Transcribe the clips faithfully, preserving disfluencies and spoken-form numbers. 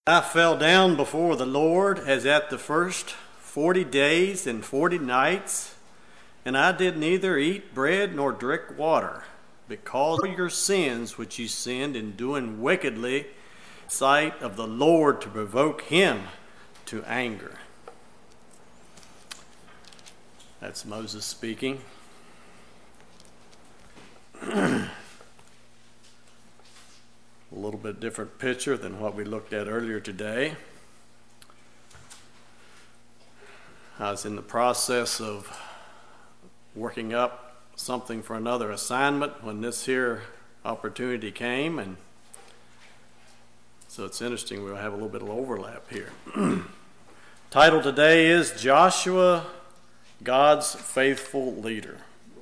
I fell down before the Lord as at the first forty days and forty nights, and I did neither eat bread nor drink water, because of your sins which you sinned in doing wickedly in the sight of the Lord, to provoke him to anger. That's Moses speaking. A little bit different picture than what we looked at earlier today. I was in the process of working up something for another assignment when this here opportunity came, and so it's interesting. We'll have a little bit of overlap here. Title today is Joshua, God's Faithful Leader.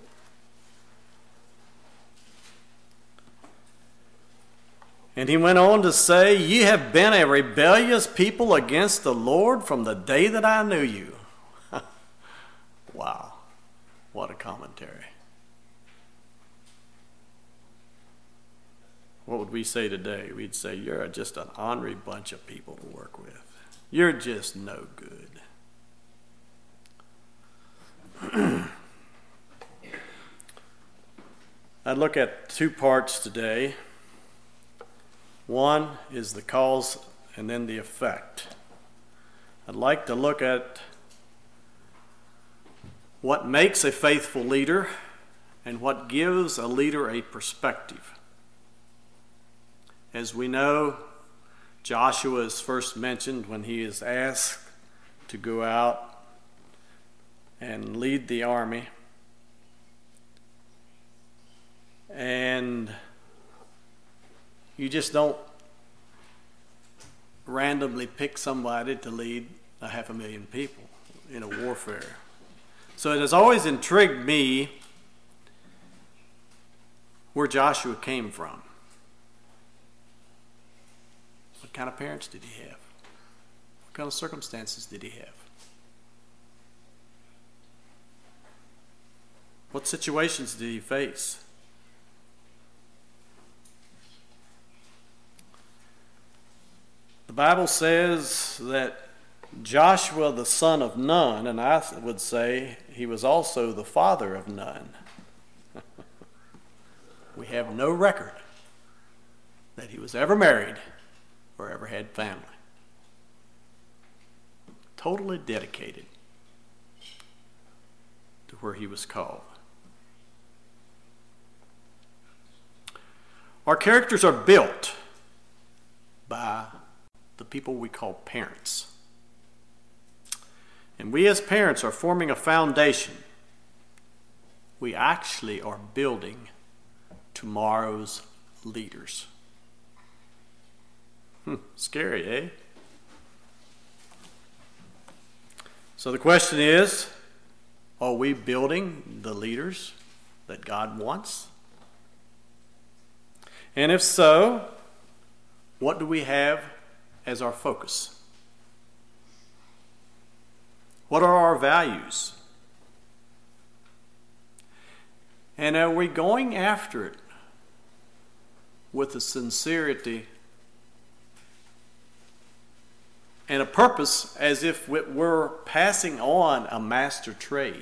And he went on to say, "Ye have been a rebellious people against the Lord from the day that I knew you." Wow, what a commentary. What would we say today? We'd say, you're just an ornery bunch of people to work with. You're just no good. I look at two parts today. One is the cause and then the effect. I'd like to look at what makes a faithful leader and what gives a leader a perspective. As we know, Joshua is first mentioned when he is asked to go out and lead the army. And you just don't randomly pick somebody to lead a half a million people in a warfare. So it has always intrigued me where Joshua came from. What kind of parents did he have? What kind of circumstances did he have? What situations did he face? The Bible says that Joshua, the son of Nun, and I would say he was also the father of none. We have no record that he was ever married or ever had family. Totally dedicated to where he was called. Our characters are built by the people we call parents. And we as parents are forming a foundation. We actually are building tomorrow's leaders. Hmm, scary, eh? So the question is, are we building the leaders that God wants? And if so, what do we have as our focus? What are our values? And are we going after it with a sincerity and a purpose, as if we're passing on a master trade?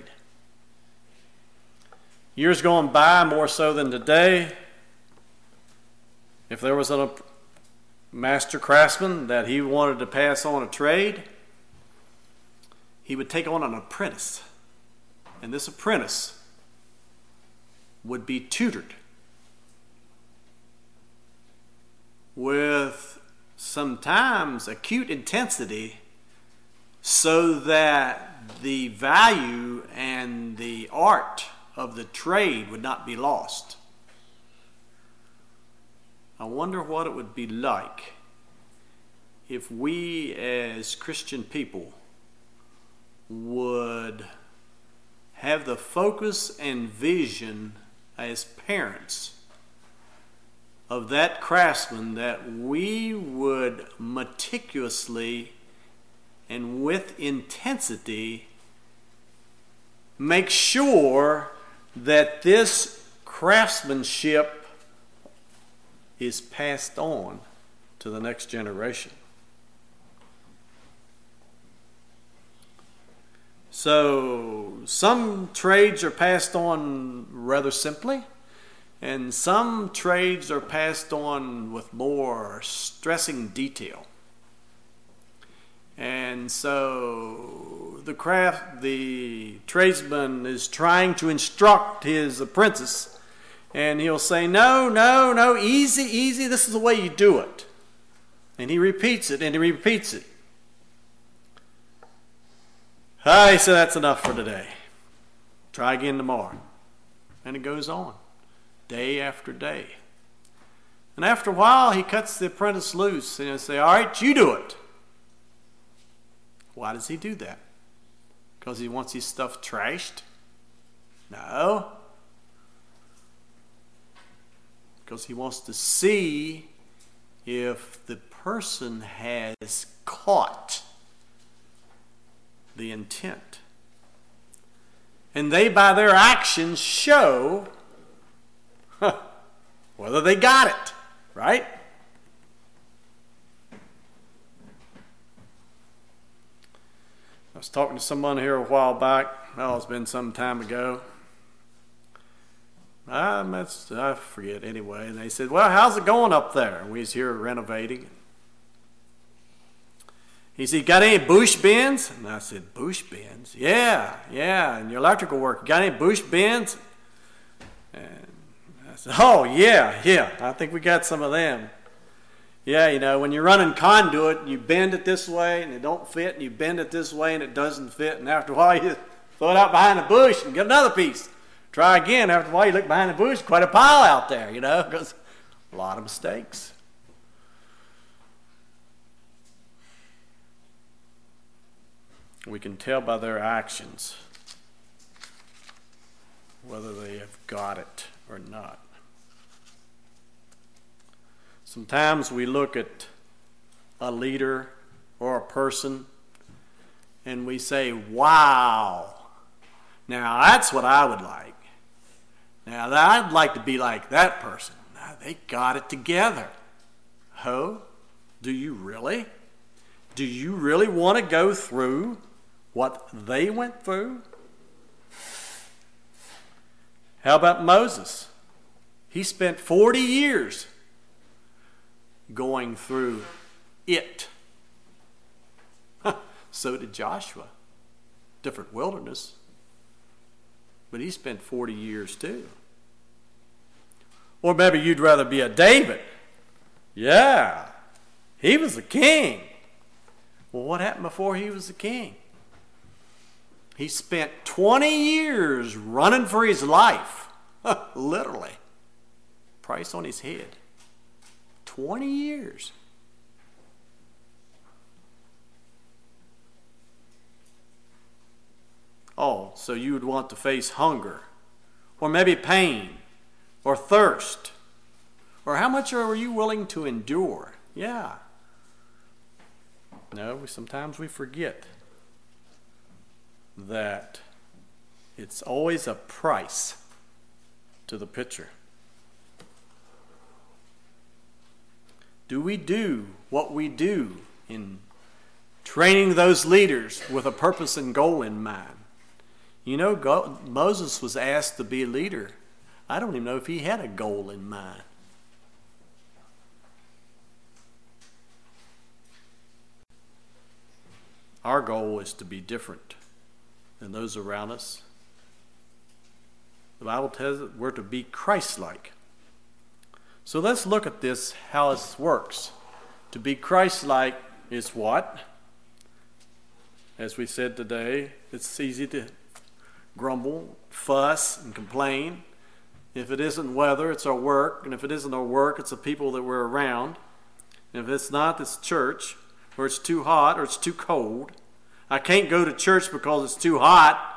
Years gone by, more so than today, if there was a master craftsman that he wanted to pass on a trade, he would take on an apprentice. And this apprentice would be tutored with sometimes acute intensity so that the value and the art of the trade would not be lost. I wonder what it would be like if we as Christian people would have the focus and vision as parents of that craftsman, that we would meticulously and with intensity make sure that this craftsmanship is passed on to the next generation. So some trades are passed on rather simply, and some trades are passed on with more stressing detail. And so the craft, the tradesman is trying to instruct his apprentice, and he'll say, no, no, no, easy, easy, this is the way you do it. And he repeats it, and he repeats it. I say that's enough for today. Try again tomorrow. And it goes on, day after day. And after a while, he cuts the apprentice loose, and he'll say, all right, you do it. Why does he do that? Because he wants his stuff trashed? No. Because he wants to see if the person has caught the intent. And they, by their actions, show huh, whether they got it, right? I was talking to someone here a while back. Well, it's been some time ago. I, must, I forget anyway. And they said, well, how's it going up there? And we was here renovating. He said, got any bush bends? And I said, bush bends? Yeah, yeah. And your electrical work, got any bush bends? And I said, oh, yeah, yeah. I think we got some of them. Yeah, you know, when you're running conduit, you bend it this way and it don't fit, and you bend it this way and it doesn't fit, and after a while you throw it out behind the bush and get another piece. Try again. After a while you look behind the bush, quite a pile out there, you know, because a lot of mistakes. We can tell by their actions whether they have got it or not. Sometimes we look at a leader or a person and we say, wow, now that's what I would like. Now I'd like to be like that person. Now they got it together. Oh, do you really? Do you really want to go through what they went through? How about Moses? He spent forty years going through it. So did Joshua. Different wilderness. But he spent forty years too. Or maybe you'd rather be a David. Yeah, he was a king. Well, what happened before he was a king? He spent twenty years running for his life. Literally. Price on his head. twenty years. Oh, so you would want to face hunger, or maybe pain, or thirst, or how much are you willing to endure? Yeah. No, we, sometimes we forget that it's always a price to the picture. Do we do what we do in training those leaders with a purpose and goal in mind? You know, God, Moses was asked to be a leader. I don't even know if he had a goal in mind. Our goal is to be different than those around us. The Bible tells us we're to be Christ-like. So let's look at this, how it works. To be Christ-like is what? As we said today, it's easy to grumble, fuss, and complain. If it isn't weather, it's our work. And if it isn't our work, it's the people that we're around. And if it's not, it's church, or it's too hot, or it's too cold. I can't go to church because it's too hot.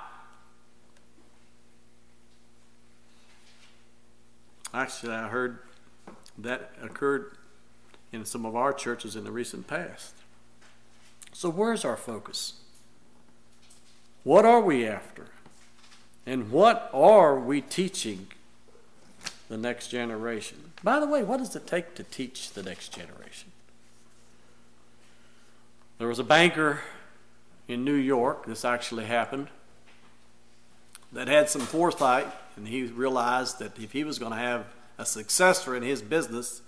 Actually, I heard that occurred in some of our churches in the recent past. So where's our focus? What are we after? And what are we teaching the next generation? By the way, what does it take to teach the next generation? There was a banker in New York, this actually happened, that had some foresight, and he realized that if he was going to have a successor in his business,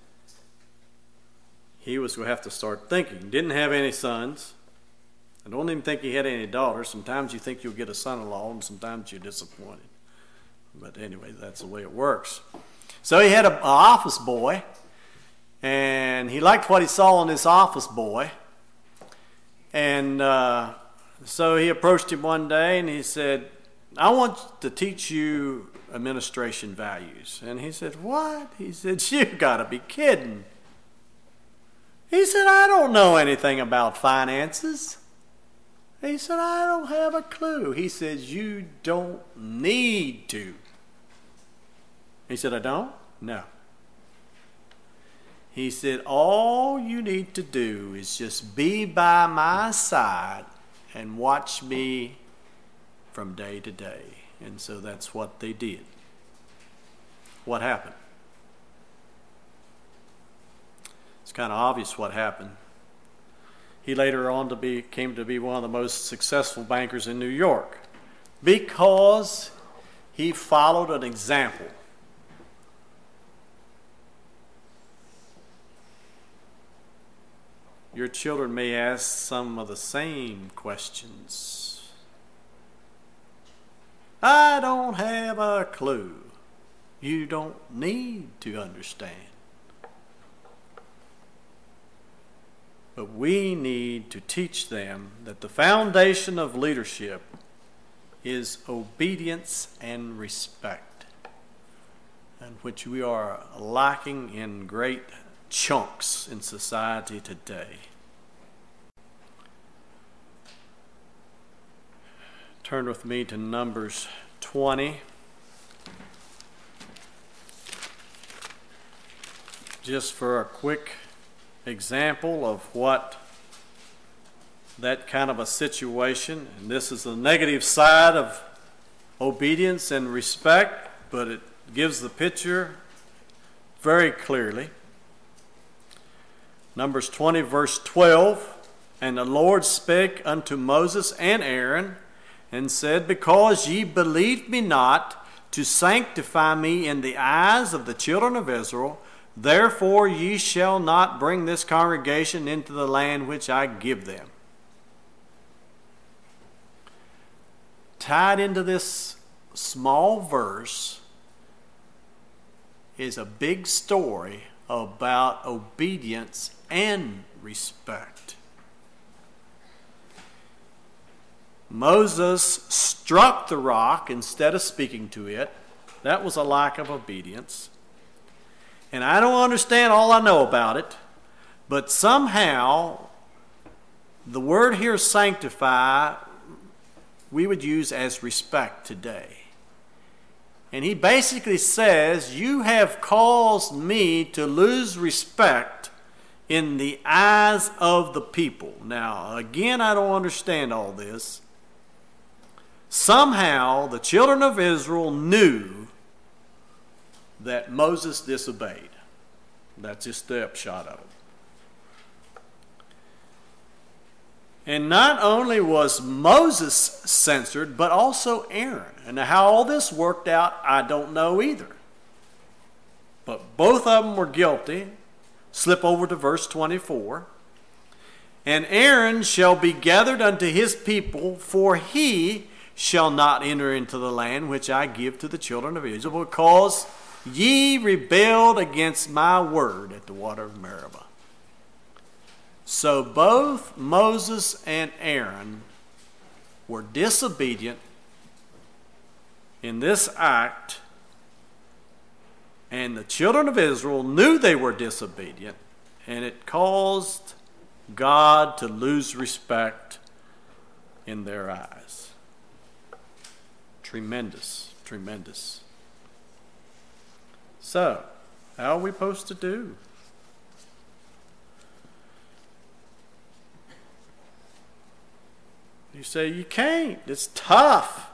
he was going to have to start thinking. Didn't have any sons. I don't even think he had any daughters. Sometimes you think you'll get a son-in-law, and sometimes you're disappointed. But anyway, that's the way it works. So he had an office boy, and he liked what he saw in this office boy. And uh, so he approached him one day, and he said, I want to teach you administration values. And he said, what? He said, you got to be kidding. He said, I don't know anything about finances. He said, I don't have a clue. He said, you don't need to. He said, I don't? No. He said, all you need to do is just be by my side and watch me from day to day. And so that's what they did. What happened? It's kind of obvious what happened. He later on to be, came to be one of the most successful bankers in New York because he followed an example. Your children may ask some of the same questions. I don't have a clue. You don't need to understand. But we need to teach them that the foundation of leadership is obedience and respect, and which we are lacking in great chunks in society today. Turn with me to Numbers twenty. Just for a quick example of what that kind of a situation, and this is the negative side of obedience and respect, but it gives the picture very clearly. Numbers twenty, verse twelve, and the Lord spake unto Moses and Aaron, and said, because ye believed me not to sanctify me in the eyes of the children of Israel, therefore ye shall not bring this congregation into the land which I give them. Tied into this small verse is a big story about obedience and respect. Moses struck the rock instead of speaking to it. That was a lack of obedience. And I don't understand all I know about it, but somehow the word here, sanctify, we would use as respect today. And he basically says, you have caused me to lose respect in the eyes of the people. Now, again, I don't understand all this. Somehow the children of Israel knew that Moses disobeyed. That's just the upshot of it. And not only was Moses censored, but also Aaron. And how all this worked out, I don't know either. But both of them were guilty. Slip over to verse twenty-four. And Aaron shall be gathered unto his people, for he shall not enter into the land which I give to the children of Israel, because ye rebelled against my word at the water of Meribah. So both Moses and Aaron were disobedient in this act, and the children of Israel knew they were disobedient, and it caused God to lose respect in their eyes. Tremendous, tremendous. So, how are we supposed to do? You say, you can't. It's tough.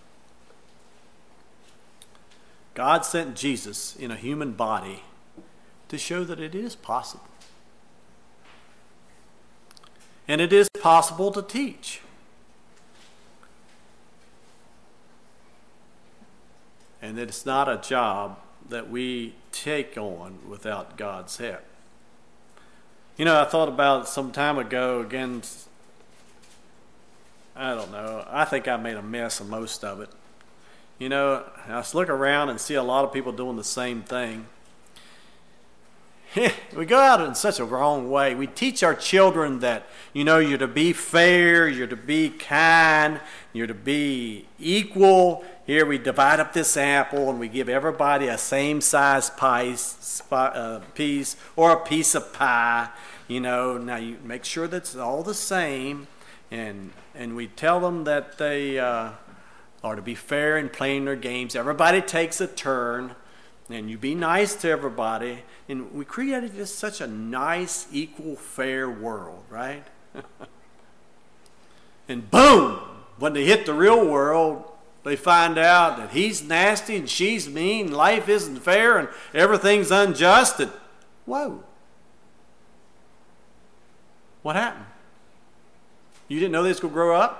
God sent Jesus in a human body to show that it is possible. And it is possible to teach. and that it's not a job that we take on without God's help. You know, I thought about some time ago, again, I don't know, I think I made a mess of most of it. You know, I just look around and see a lot of people doing the same thing. We go out in such a wrong way. We teach our children that, you know, you're to be fair, you're to be kind, you're to be equal. Here we divide up this apple and we give everybody a same size piece, uh, piece or a piece of pie. You know, now you make sure that's all the same, and and we tell them that they uh, are to be fair in playing their games. Everybody takes a turn. And you be nice to everybody. And we created just such a nice, equal, fair world, right? And boom, when they hit the real world, they find out that he's nasty and she's mean, life isn't fair and everything's unjust. And whoa. What happened? You didn't know they was going to grow up?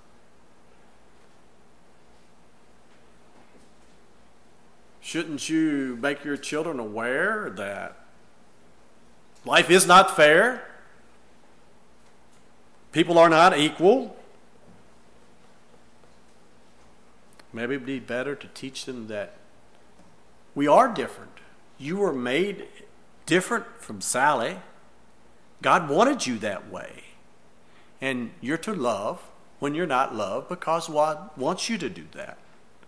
Shouldn't you make your children aware that life is not fair? People are not equal. Maybe it would be better to teach them that we are different. You were made different from Sally. God wanted you that way. And you're to love when you're not loved because God wants you to do that.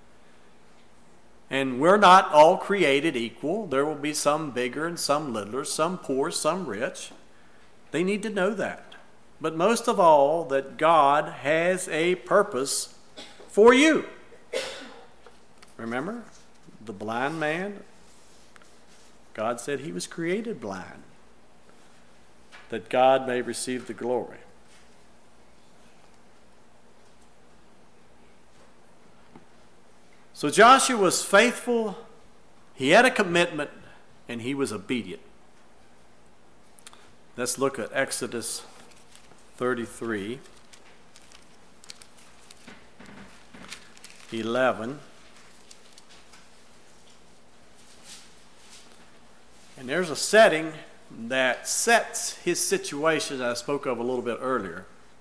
And we're not all created equal. There will be some bigger and some littler, some poor, some rich. They need to know that. But most of all, that God has a purpose for you. Remember, the blind man? God said he was created blind, that God may receive the glory. So Joshua was faithful, he had a commitment, and he was obedient. Let's look at Exodus thirty-three, eleven. And there's a setting that sets his situation that I spoke of a little bit earlier.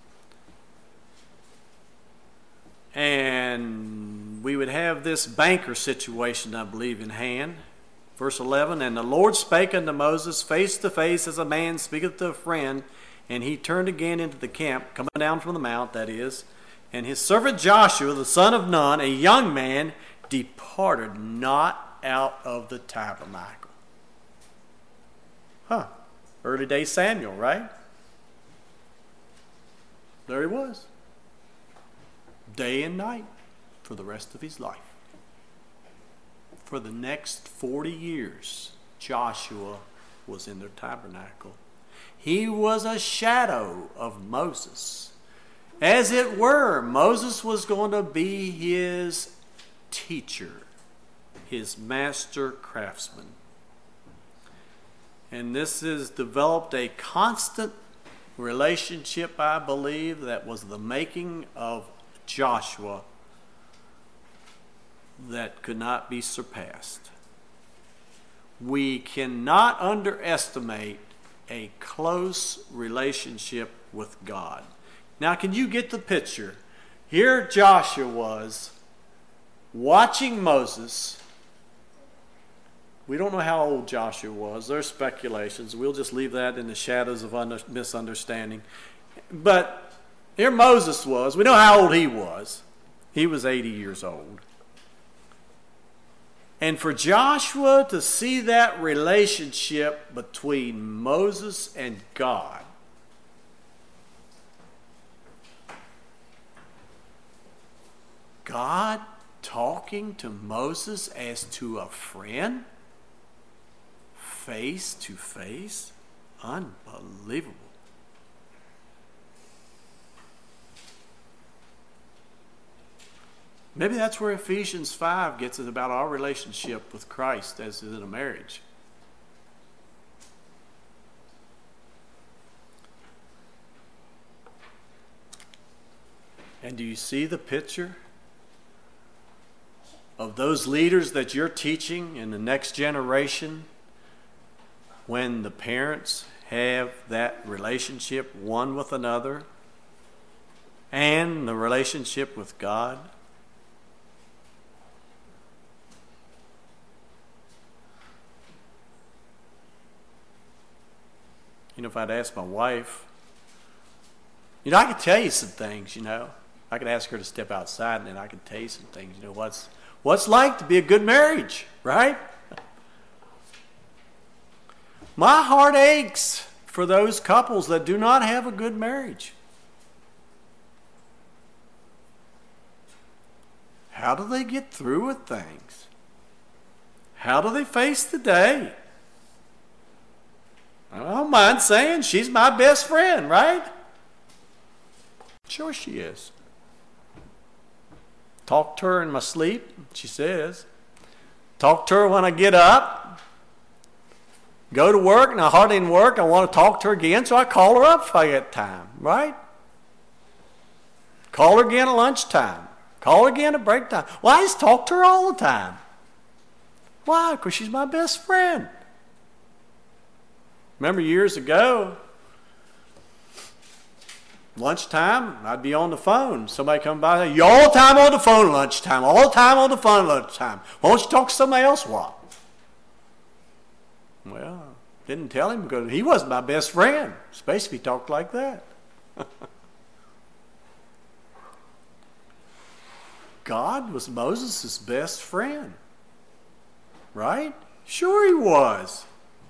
And we would have this banker situation, I believe, in hand. Verse eleven, and the Lord spake unto Moses face to face as a man speaketh to a friend, and he turned again into the camp, coming down from the mount, that is. And his servant Joshua, the son of Nun, a young man, departed not out of the tabernacle. Huh. Early day Samuel, right? There he was. Day and night for the rest of his life. For the next forty years, Joshua was in the tabernacle. He was a shadow of Moses. As it were, Moses was going to be his teacher, his master craftsman. And this has developed a constant relationship, I believe, that was the making of Joshua that could not be surpassed. We cannot underestimate a close relationship with God. Now, can you get the picture? Here Joshua was watching Moses. We don't know how old Joshua was. There's speculations. We'll just leave that in the shadows of under, misunderstanding. But here Moses was. We know how old he was. He was eighty years old. And for Joshua to see that relationship between Moses and God, God talking to Moses as to a friend, face to face, unbelievable. Maybe that's where Ephesians five gets it about our relationship with Christ as in a marriage. And do you see the picture? of those leaders that you're teaching in the next generation when the parents have that relationship one with another and the relationship with God? You know, if I'd asked my wife, you know, I could tell you some things, you know. I could ask her to step outside and then I could tell you some things, you know, what's what's like to be a good marriage, right? My heart aches for those couples that do not have a good marriage. How do they get through with things? How do they face the day? I don't mind saying she's my best friend, right? Sure she is. Talk to her in my sleep, she says. Talk to her when I get up. Go to work and I hardly in work. I want to talk to her again, so I call her up if I get time, right? Call her again at lunchtime. Call her again at break time. Well, I just talk to her all the time. Why? Because she's my best friend. Remember years ago, lunchtime, I'd be on the phone. Somebody come by and say, "You're all the time on the phone lunchtime, all the time on the phone lunchtime. Why don't you talk to somebody else a while?" Well, didn't tell him because he wasn't my best friend, especially if he talked like that. God was Moses' best friend, right? Sure he was.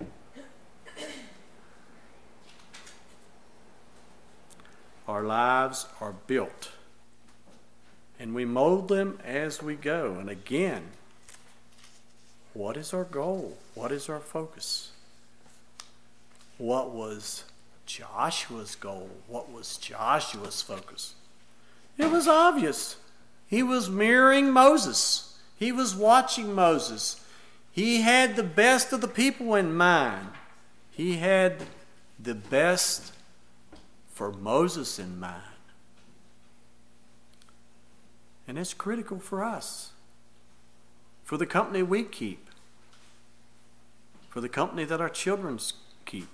Our lives are built, and we mold them as we go. And again, what is our goal? What is our focus? What was Joshua's goal? What was Joshua's focus? It was obvious. He was mirroring Moses. He was watching Moses. He had the best of the people in mind. He had the best for Moses in mind. And it's critical for us, for the company we keep, for the company that our children keep.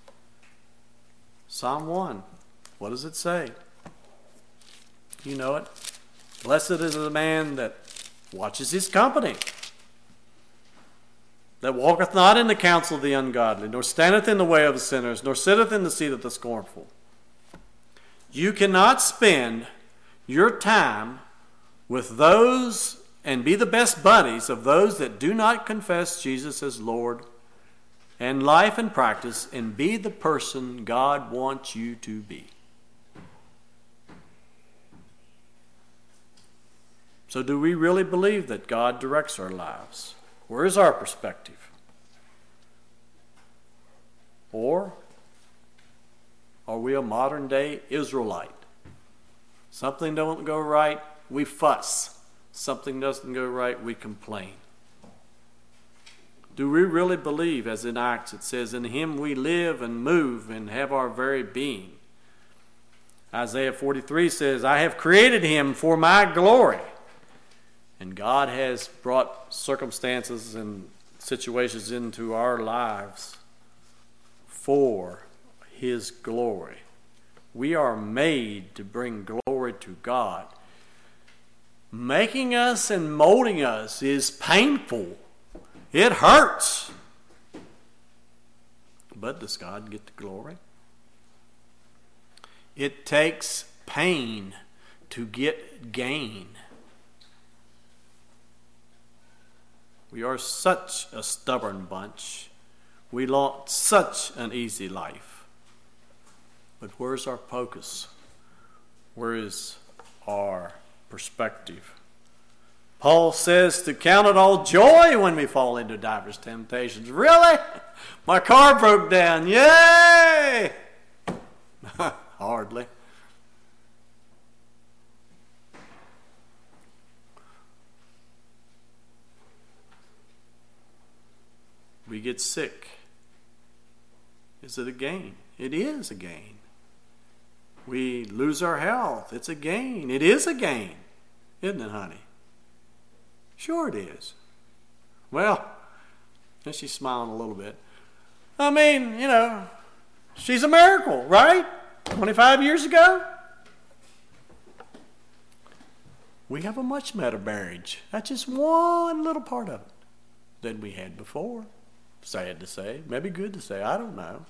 Psalm one, what does it say? You know it. Blessed is the man that watches his company, that walketh not in the counsel of the ungodly, nor standeth in the way of the sinners, nor sitteth in the seat of the scornful. You cannot spend your time with those and be the best buddies of those that do not confess Jesus as Lord and life and practice and be the person God wants you to be. So do we really believe that God directs our lives? Where is our perspective? Or are we a modern day Israelite? Something don't go right, we fuss. Something doesn't go right, we complain. Do we really believe, as in Acts it says, in him we live and move and have our very being? Isaiah forty-three says, I have created him for my glory. And God has brought circumstances and situations into our lives for his glory. We are made to bring glory to God. Making us and molding us is painful. It hurts. But does God get the glory? It takes pain to get gain. We are such a stubborn bunch. We want such an easy life. But where's our focus? Where is our perspective? Paul says to count it all joy when we fall into diverse temptations. Really? My car broke down. Yay! Hardly. We get sick. Is it a gain? It is a gain. We lose our health. It's a gain. It is a gain. Isn't it, honey? Sure it is. Well, and she's smiling a little bit. I mean, you know, she's a miracle, right? twenty-five years ago? We have a much better marriage. That's just one little part of it than we had before. Sad to say. Maybe good to say. I don't know.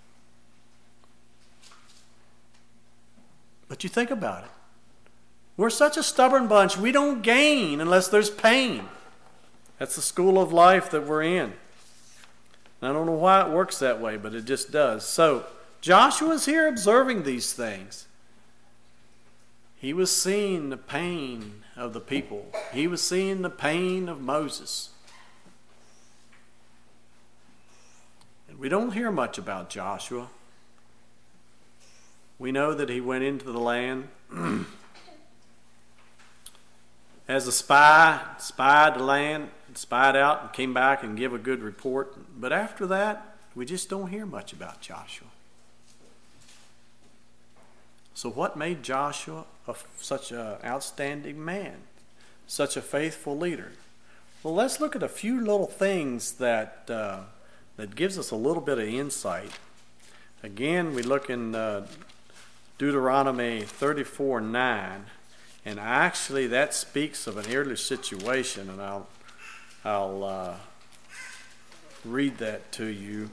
But you think about it. We're such a stubborn bunch. We don't gain unless there's pain. That's the school of life that we're in. I don't know why it works that way, but it just does. So Joshua's here observing these things. He was seeing the pain of the people. He was seeing the pain of Moses. And we don't hear much about Joshua. We know that he went into the land as a spy, spied the land, spied out and came back and gave a good report. But after that, we just don't hear much about Joshua. So what made Joshua a, such an outstanding man, such a faithful leader? Well, let's look at a few little things that uh, that gives us a little bit of insight. Again, we look in uh, Deuteronomy thirty-four nine, and actually that speaks of an early situation, and I'll I'll uh, read that to you.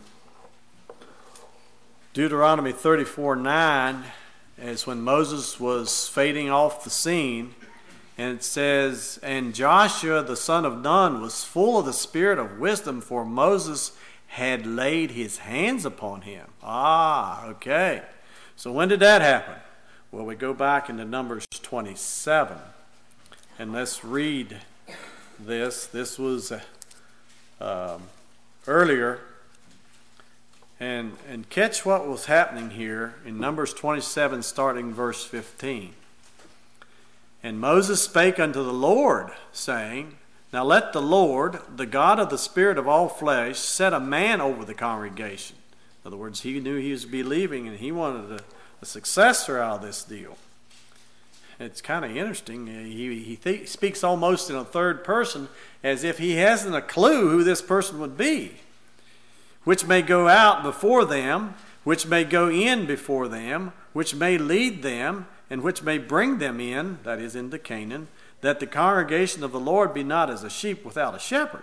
Deuteronomy thirty-four nine is when Moses was fading off the scene, and it says, "And Joshua the son of Nun was full of the spirit of wisdom, for Moses had laid his hands upon him." Ah, okay. So when did that happen? Well, we go back into Numbers twenty-seven, and let's read this. This was um, earlier. And, and catch what was happening here in Numbers twenty-seven, starting verse fifteen. "And Moses spake unto the Lord, saying, Now let the Lord, the God of the spirit of all flesh, set a man over the congregation." In other words, he knew he was believing, and he wanted a, a successor out of this deal. It's kind of interesting. He, he th- speaks almost in a third person, as if he hasn't a clue who this person would be. "Which may go out before them, which may go in before them, which may lead them, and which may bring them in," that is, into Canaan, "that the congregation of the Lord be not as a sheep without a shepherd."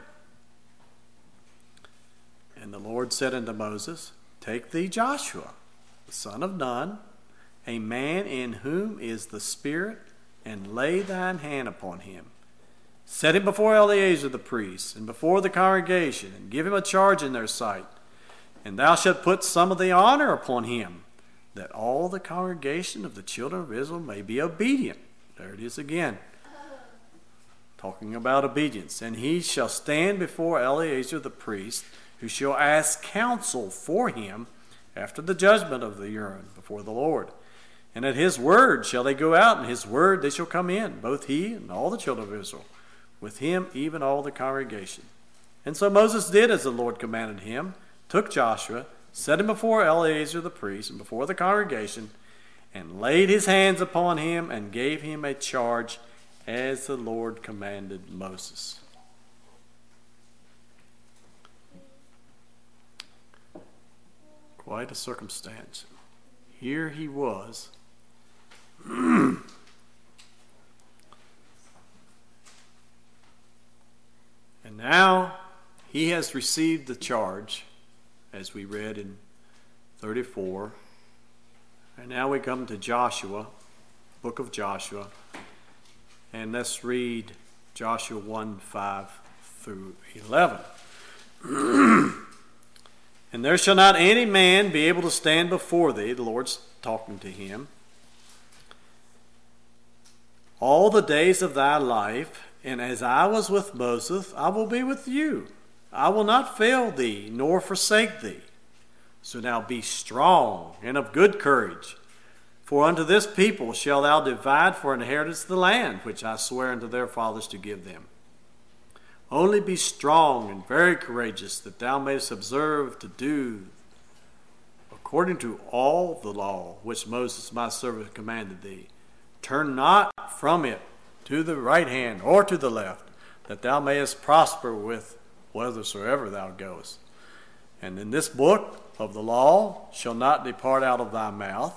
And the Lord said unto Moses, "Take thee Joshua, the son of Nun, a man in whom is the Spirit, and lay thine hand upon him. Set him before Eleazar the priest, and before the congregation, and give him a charge in their sight. And thou shalt put some of the honor upon him, that all the congregation of the children of Israel may be obedient." There it is again, talking about obedience. "And he shall stand before Eleazar the priest, who shall ask counsel for him after the judgment of the Urim before the Lord. And at his word shall they go out, and his word they shall come in, both he and all the children of Israel, with him even all the congregation." And so Moses did as the Lord commanded him, took Joshua, set him before Eleazar the priest and before the congregation, and laid his hands upon him and gave him a charge as the Lord commanded Moses. Quite a circumstance. Here he was. And now he has received the charge, as we read in thirty-four. And now we come to Joshua, book of Joshua. And let's read Joshua one, five through eleven. "And there shall not any man be able to stand before thee," the Lord's talking to him, "all the days of thy life, and as I was with Moses, I will be with you. I will not fail thee, nor forsake thee. So now be strong and of good courage. For unto this people shalt thou divide for inheritance the land, which I swear unto their fathers to give them. Only be strong and very courageous, that thou mayest observe to do according to all the law which Moses my servant commanded thee. Turn not from it to the right hand or to the left, that thou mayest prosper with whithersoever thou goest. And in this book of the law shall not depart out of thy mouth,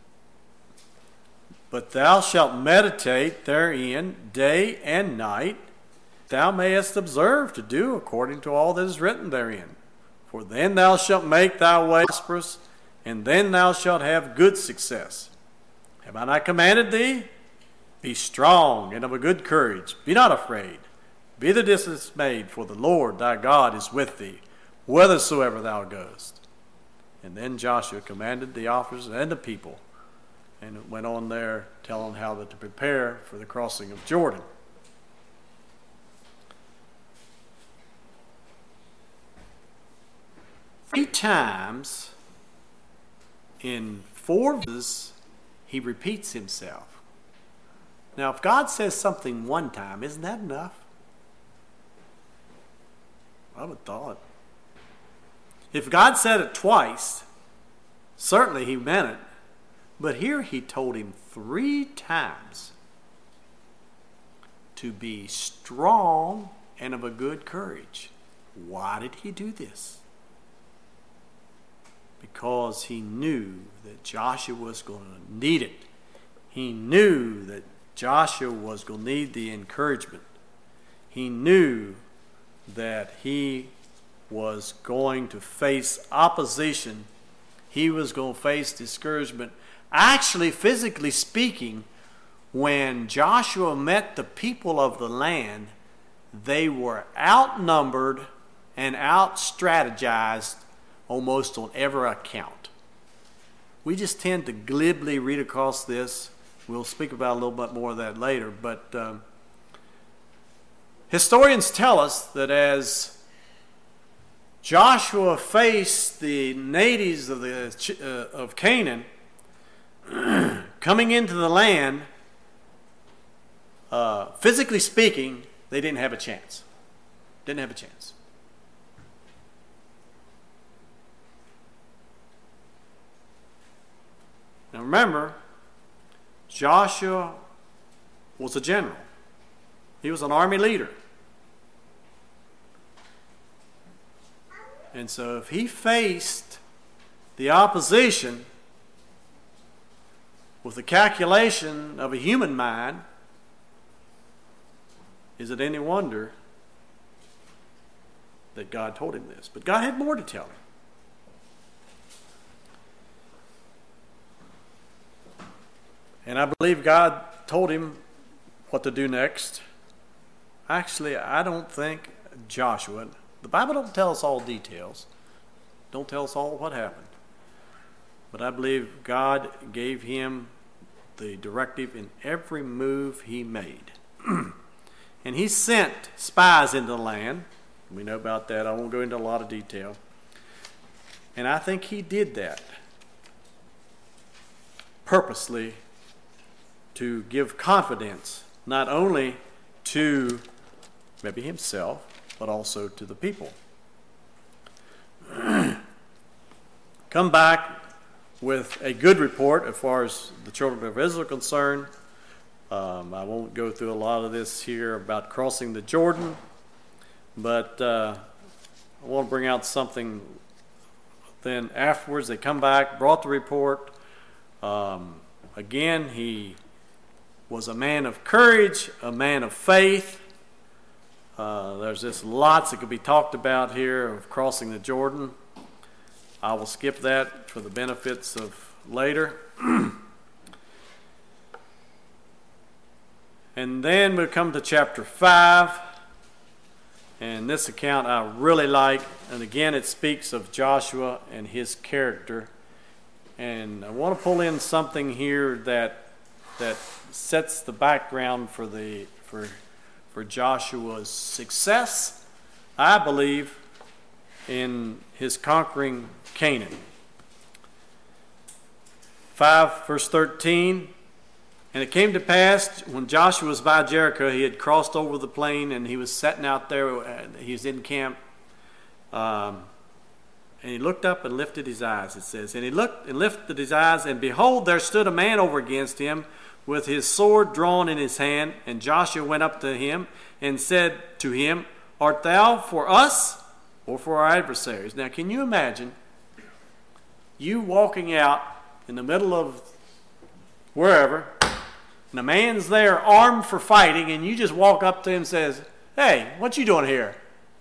but thou shalt meditate therein day and night, thou mayest observe to do according to all that is written therein. For then thou shalt make thy way prosperous, and then thou shalt have good success. Have I not commanded thee? Be strong and of a good courage. Be not afraid. Be not dismayed, for the Lord thy God is with thee, whithersoever thou goest. And then Joshua commanded the officers and the people, and it went on there telling how to prepare for the crossing of Jordan. Three times in four verses, he repeats himself. Now, if God says something one time, isn't that enough? I would have thought. If God said it twice, certainly he meant it. But here he told him three times to be strong and of a good courage. Why did he do this? Because he knew that Joshua was going to need it. He knew that Joshua was going to need the encouragement. He knew that he was going to face opposition. He was going to face discouragement. Actually, physically speaking, when Joshua met the people of the land, they were outnumbered and out-strategized almost on every account. We just tend to glibly read across this. We'll speak about a little bit more of that later. But um, historians tell us that as Joshua faced the natives of, the, uh, of Canaan coming into the land, uh, physically speaking, they didn't have a chance. Didn't have a chance. Now remember, Joshua was a general. He was an army leader. And so if he faced the opposition with the calculation of a human mind, is it any wonder that God told him this? But God had more to tell him. And I believe God told him what to do next. Actually, I don't think Joshua, the Bible don't tell us all details, don't tell us all what happened. But I believe God gave him the directive in every move he made. And he sent spies into the land. We know about that. I won't go into a lot of detail. And I think he did that purposely to give confidence not only to maybe himself, but also to the people. Come back with a good report as far as the children of Israel are concerned. Um, I won't go through a lot of this here about crossing the Jordan, but uh, I want to bring out something. Then afterwards, they come back, brought the report. Um, again, he was a man of courage, a man of faith. Uh, there's just lots that could be talked about here of crossing the Jordan. I will skip that for the benefits of later. And then we'll come to chapter five. And this account I really like. And again, it speaks of Joshua and his character. And I want to pull in something here that that sets the background for the for for Joshua's success, I believe, in his conquering Canaan. five verse thirteen, and it came to pass when Joshua was by Jericho, he had crossed over the plain and he was sitting out there, he was in camp. Um, And he looked up and lifted his eyes, it says. And he looked and lifted his eyes, and behold, there stood a man over against him with his sword drawn in his hand. And Joshua went up to him and said to him, Art thou for us or for our adversaries? Now, can you imagine you walking out in the middle of wherever, and a man's there armed for fighting, and you just walk up to him and says, Hey, what you doing here?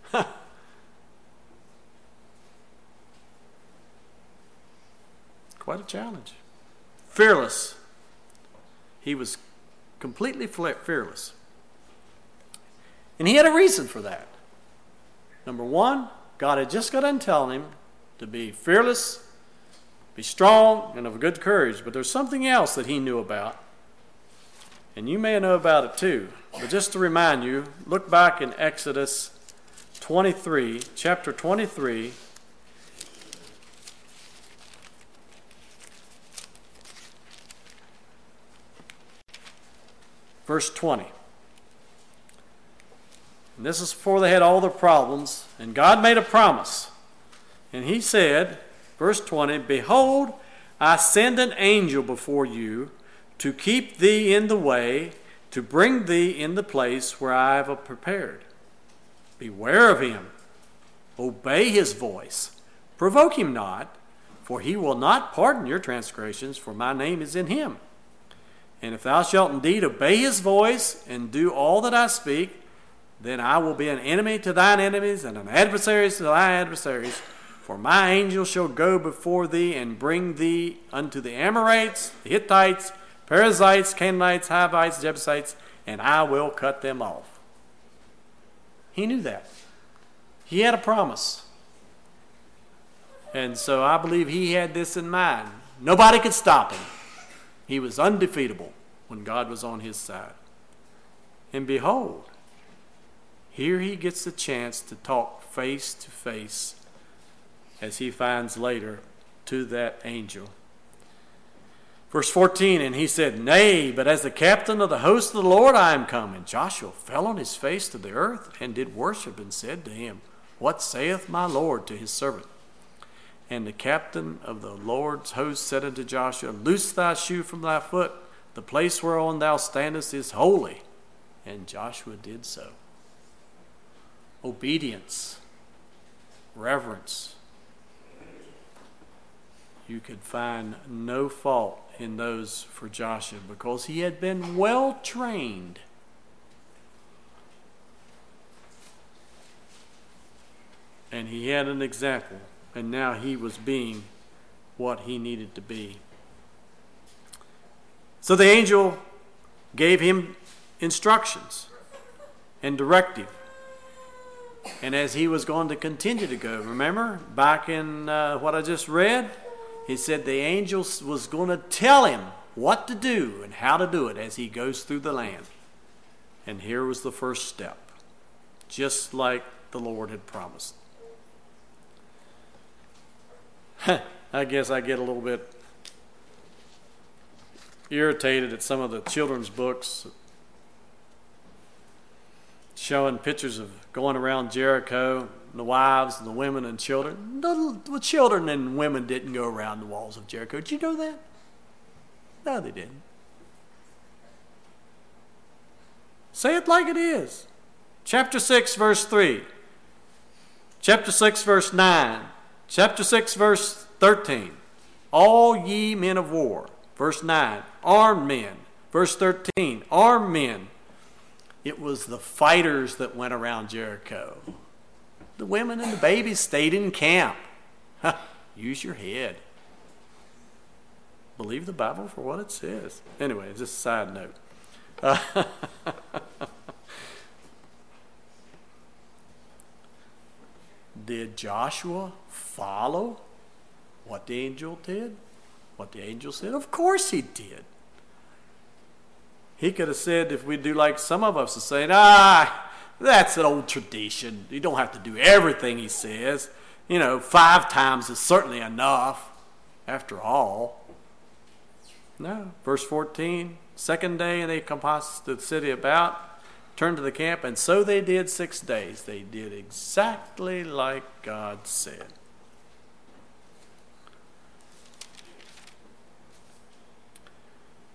Quite a challenge. Fearless. He was completely fearless. And he had a reason for that. Number one, God had just got done telling him to be fearless, be strong, and of good courage. But there's something else that he knew about. And you may know about it too. But just to remind you, look back in Exodus twenty-three, chapter twenty-three. Verse twenty. And this is before they had all their problems. And God made a promise. And he said, verse twenty, Behold, I send an angel before you to keep thee in the way, to bring thee in the place where I have prepared. Beware of him. Obey his voice. Provoke him not, for he will not pardon your transgressions, for my name is in him. And if thou shalt indeed obey his voice and do all that I speak, then I will be an enemy to thine enemies and an adversary to thy adversaries. For my angel shall go before thee and bring thee unto the Amorites, the Hittites, Perizzites, Canaanites, Hivites, Jebusites, and I will cut them off. He knew that. He had a promise. And so I believe he had this in mind. Nobody could stop him. He was undefeatable when God was on his side. And behold, here he gets the chance to talk face to face, as he finds later, to that angel. Verse fourteen, and he said, Nay, but as the captain of the host of the Lord I am come. And Joshua fell on his face to the earth and did worship and said to him, What saith my Lord to his servant? And the captain of the Lord's host said unto Joshua, Loose thy shoe from thy foot, the place whereon thou standest is holy. And Joshua did so. Obedience, reverence. You could find no fault in those for Joshua because he had been well trained. And he had an example. And now he was being what he needed to be. So the angel gave him instructions and directive. And as he was going to continue to go, remember back in uh, what I just read, he said the angel was going to tell him what to do and how to do it as he goes through the land. And here was the first step, just like the Lord had promised. I guess I get a little bit irritated at some of the children's books showing pictures of going around Jericho, and the wives and the women and children. The, the children and women didn't go around the walls of Jericho. Did you know that? No, they didn't. Say it like it is. Chapter six, verse three. Chapter six, verse nine. Chapter six, verse thirteen. All ye men of war. Verse nine. Armed men. Verse thirteen. Armed men. It was the fighters that went around Jericho. The women and the babies stayed in camp. Use your head. Believe the Bible for what it says. Anyway, just a side note. Uh, Did Joshua follow what the angel did? What the angel said? Of course he did. He could have said, if we do like some of us are saying, ah, that's an old tradition. You don't have to do everything he says. You know, five times is certainly enough, after all. No. Verse fourteen, second day, and they compassed the city about, turned to the camp, and so they did six days. They did exactly like God said.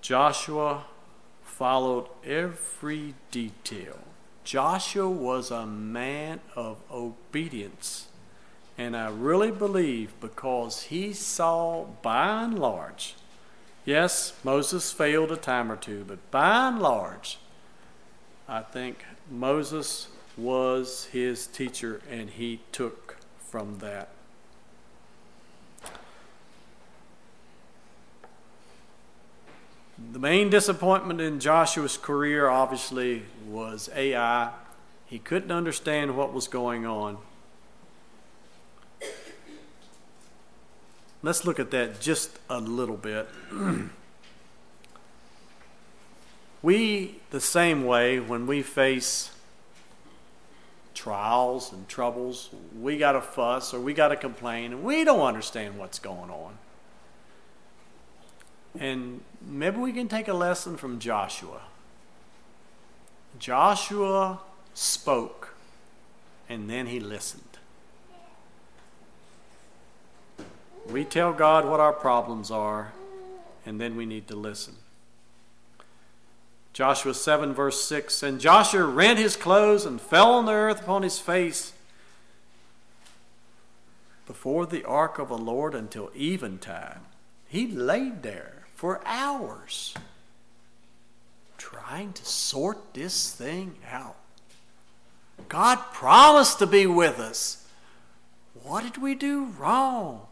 Joshua followed every detail. Joshua was a man of obedience. And I really believe because he saw, by and large, yes, Moses failed a time or two, but by and large, I think Moses was his teacher and he took from that. The main disappointment in Joshua's career obviously was Ai. He couldn't understand what was going on. Let's look at that just a little bit. We, the same way, when we face trials and troubles, we got to fuss or we got to complain, and we don't understand what's going on. And maybe we can take a lesson from Joshua. Joshua spoke, and then he listened. We tell God what our problems are, and then we need to listen. Joshua seven verse six, and Joshua rent his clothes and fell on the earth upon his face before the ark of the Lord until eventide. He laid there for hours trying to sort this thing out. God promised to be with us. What did we do wrong?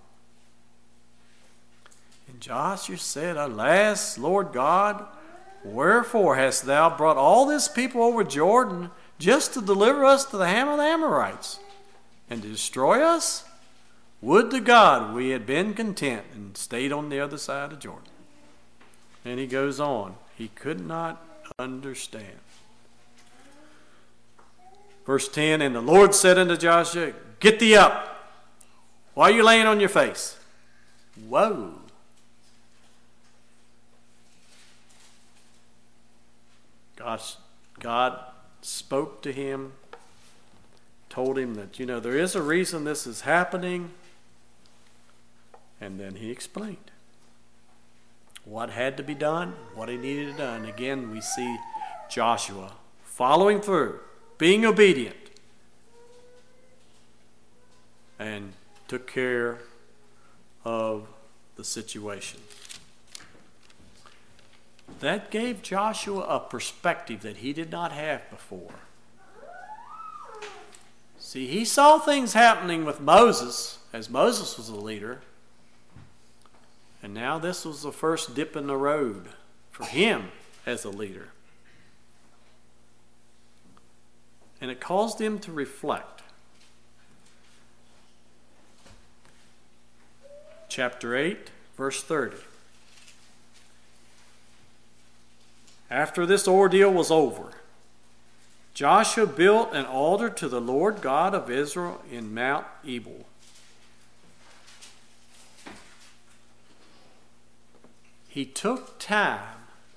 And Joshua said, Alas, Lord God, wherefore hast thou brought all this people over Jordan just to deliver us to the hand of the Amorites and to destroy us? Would to God we had been content and stayed on the other side of Jordan. And he goes on. He could not understand. Verse ten, and the Lord said unto Joshua, Get thee up. Why are you laying on your face? Whoa. Gosh, God spoke to him, told him that, you know, there is a reason this is happening. And then he explained what had to be done, what he needed done. Again, we see Joshua following through, being obedient, and took care of the situation. That gave Joshua a perspective that he did not have before. See, he saw things happening with Moses, as Moses was the leader. And now this was the first dip in the road for him as a leader. And it caused him to reflect. Chapter eight, verse thirty. After this ordeal was over, Joshua built an altar to the Lord God of Israel in Mount Ebal. He took time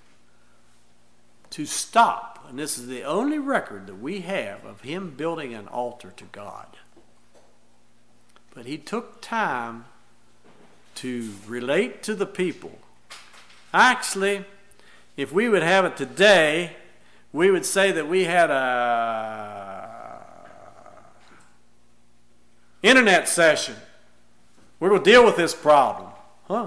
to stop, and this is the only record that we have of him building an altar to God. But he took time to relate to the people. Actually, if we would have it today, we would say that we had a internet session. We're going to deal with this problem. Huh?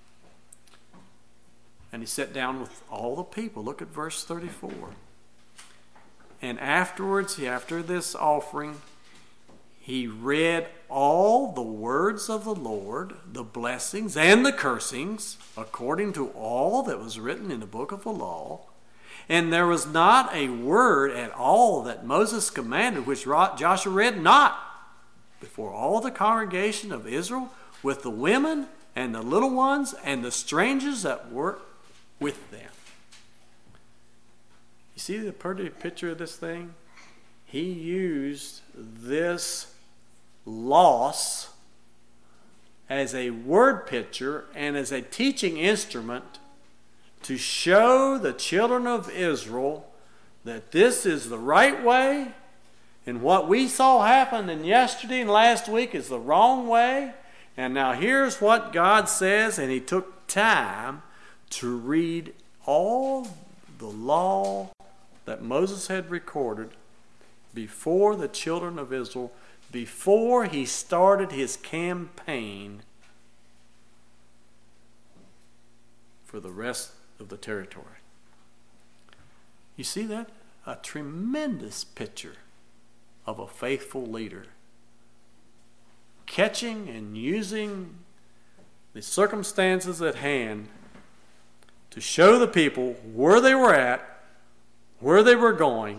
And he sat down with all the people. Look at verse thirty-four. And afterwards, after this offering, he read all the words of the Lord, the blessings and the cursings, according to all that was written in the book of the law. And there was not a word at all that Moses commanded, which Joshua read not, before all the congregation of Israel, with the women and the little ones and the strangers that were with them. You see the pretty picture of this thing? He used this loss as a word picture and as a teaching instrument to show the children of Israel that this is the right way, and what we saw happen in yesterday and last week is the wrong way. And now here's what God says, and he took time to read all the law that Moses had recorded before the children of Israel, before he started his campaign for the rest of the territory. You see that? A tremendous picture of a faithful leader, catching and using the circumstances at hand to show the people where they were at, where they were going,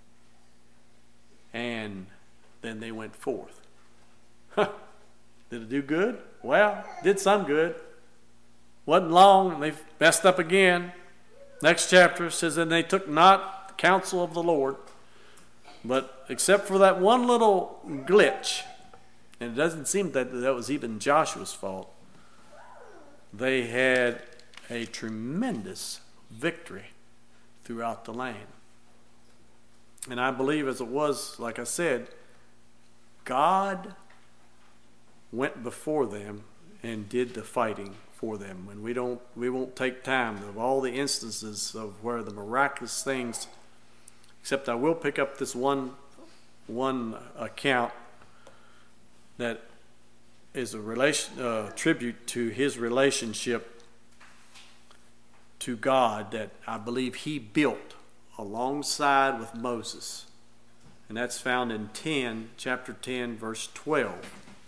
and then they went forth. Huh. Did it do good? Well, did some good. Wasn't long, and they messed up again. Next chapter says, and they took not the counsel of the Lord, but except for that one little glitch, and it doesn't seem that that was even Joshua's fault, they had a tremendous victory throughout the land. And I believe as it was, like I said, God went before them and did the fighting for them. And we don't, we won't take time of all the instances of where the miraculous things, except I will pick up this one, one account that is a relation, uh, tribute to his relationship to God that I believe he built alongside with Moses. And that's found in ten, chapter ten, verse twelve.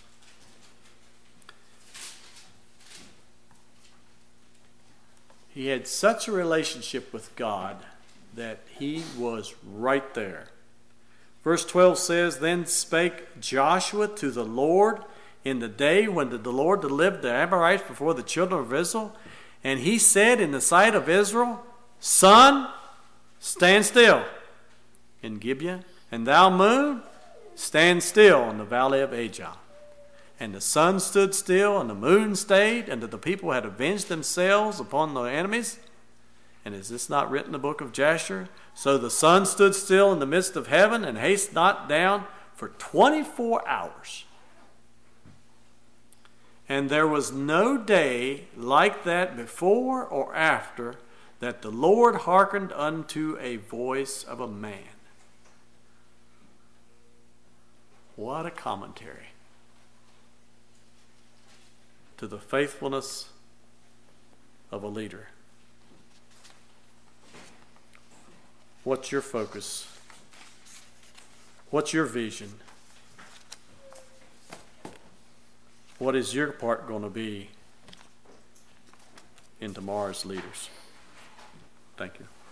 He had such a relationship with God that he was right there. Verse twelve says, then spake Joshua to the Lord in the day when the Lord delivered the Amorites before the children of Israel. And he said in the sight of Israel, sun, stand still in Gibeah, and thou moon, stand still in the valley of Ajah. And the sun stood still, and the moon stayed, and the people had avenged themselves upon the enemies. And is this not written in the book of Jasher? So the sun stood still in the midst of heaven, and hasted not down for twenty-four hours. And there was no day like that before or after that the Lord hearkened unto a voice of a man. What a commentary to the faithfulness of a leader. What's your focus? What's your vision? What is your part going to be in tomorrow's leaders? Thank you.